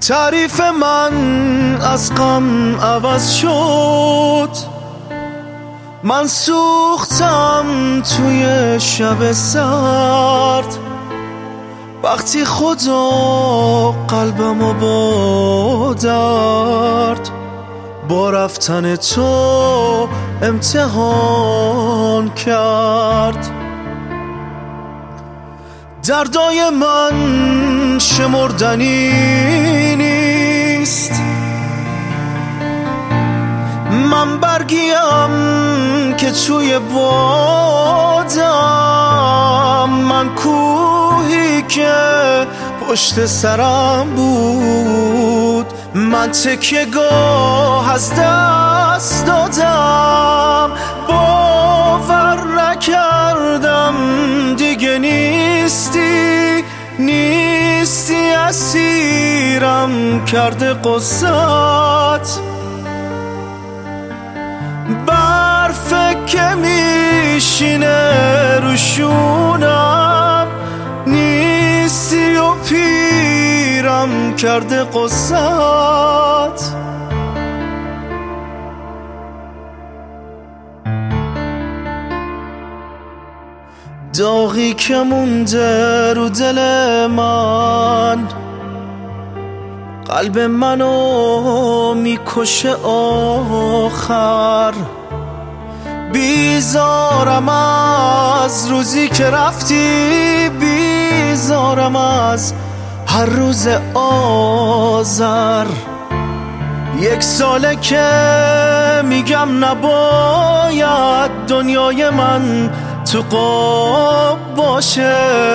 تعریف من از غم عوض شد، من سوختم توی شب سرد. وقتی خدا قلبمو با درد با رفتن تو امتحان کرد. دردای من شمردنی نیست، من برگیم که توی بادم، من کوهی که پشت سرم بود، من تکیه گاه از دست دادم. باور نکردم دیگه نیستی اسیرم کرده قصت. برف که میشینه روشونم، نیستی و پیرم کرده قصت. داغی که مونده رو دل من، قلب منو میکشه آخر. بیزارم از روزی که رفتی، بیزارم از هر روز آذر. 1 ساله که میگم نباید دنیای من تو قاب باشه.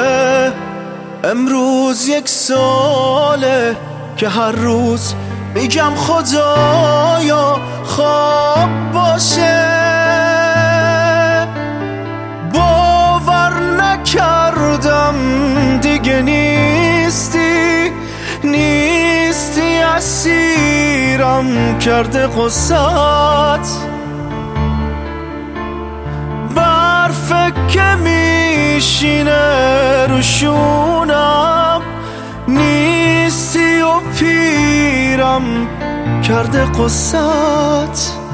امروز 1 ساله که هر روز میگم خدایا خواب باشه. باور نکردم دیگه نیستی اسیرم کرده قصت. برف که میشینه روشونم، نیستی و پیرم کرده قصت.